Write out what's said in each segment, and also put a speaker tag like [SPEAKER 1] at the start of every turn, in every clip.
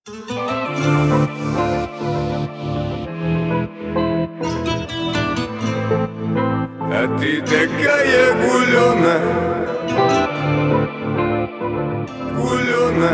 [SPEAKER 1] А ты такая гулёна, гулёна.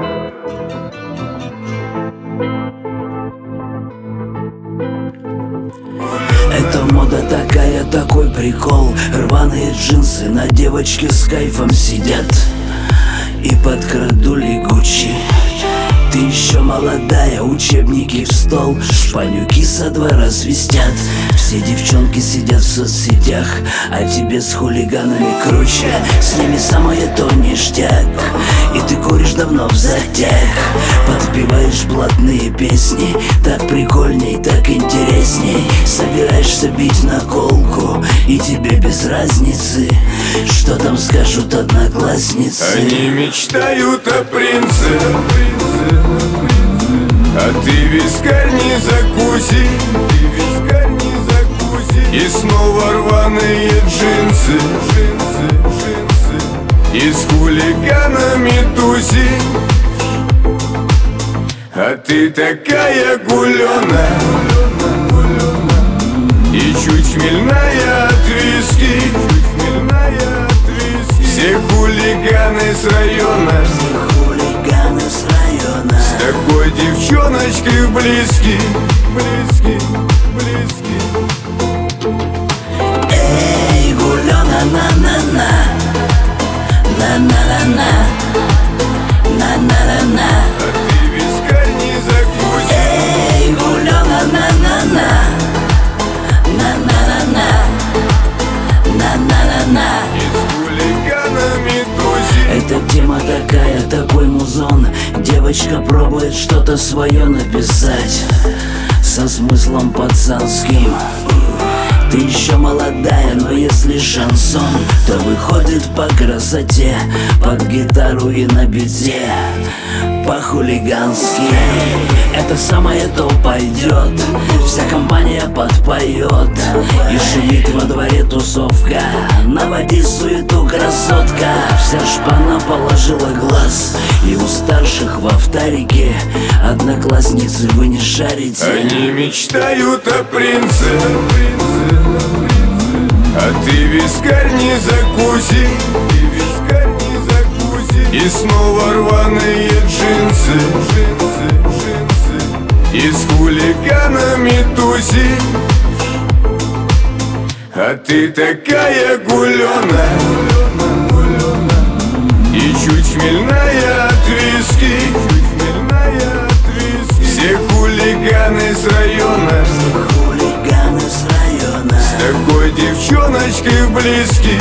[SPEAKER 2] Это мода такая, такой прикол. Рваные джинсы на девочке с кайфом сидят и под крадули Гуччи. Ты еще молодая, учебники в стол, шпанюки со двора свистят. Все девчонки сидят в соцсетях, а тебе с хулиганами круче. С ними самое то ништяк, и ты куришь давно взатяк. Подпеваешь блатные песни, так прикольней, так интересней. Собираешься бить на колку, и тебе без разницы, что там скажут одноклассницы.
[SPEAKER 1] Они мечтают о принце, а ты вискарь не закуси, и снова рваные джинсы, и с хулиганами туси. А ты такая гулёна, и чуть хмельная от виски. Все хулиганы с района, с такой девчоночкой близки.
[SPEAKER 2] Эй, гулёна, на-на-на, на-на-на-на, на-на-на-на.
[SPEAKER 1] А ты вискарь не закуси.
[SPEAKER 2] Эй, гулёна, на-на-на, на-на-на-на, на-на-на-на.
[SPEAKER 1] И с хулиганами туси.
[SPEAKER 2] Эта тема такая, такой музон. Девочка пробует что-то свое написать со смыслом пацанским. Ты еще молодая, но если шансон, то выходит по красоте, под гитару и на бите, по-хулигански. Это самое то пойдет, вся компания подпоет, и шумит во дворе тусовка. Наводи суету, красотка. Вся шпана положила глаз, и у старших в авторике одноклассницы вы не шарите.
[SPEAKER 1] Они мечтают о принце, а ты вискарь не закуси, и снова рваные джинсы, и с хулиганами туси. А ты такая гулёна, и чуть хмельная от виски. Все хулиганы с района, с такой девчоночкой близки.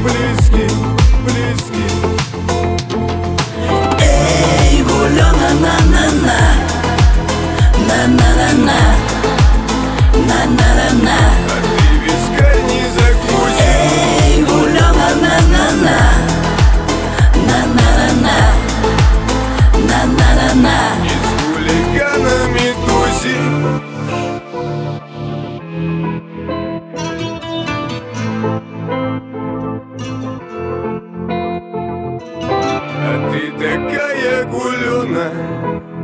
[SPEAKER 2] Эй, гулёна, на-на-на, на-на-на-на, на-на-на-на.
[SPEAKER 1] А ты вискарь не закуси.
[SPEAKER 2] Эй, гулёна, на-на-на, на-на-на-на, на-на-на-на.
[SPEAKER 1] И с хулиганами туси. А ты такая гулёна,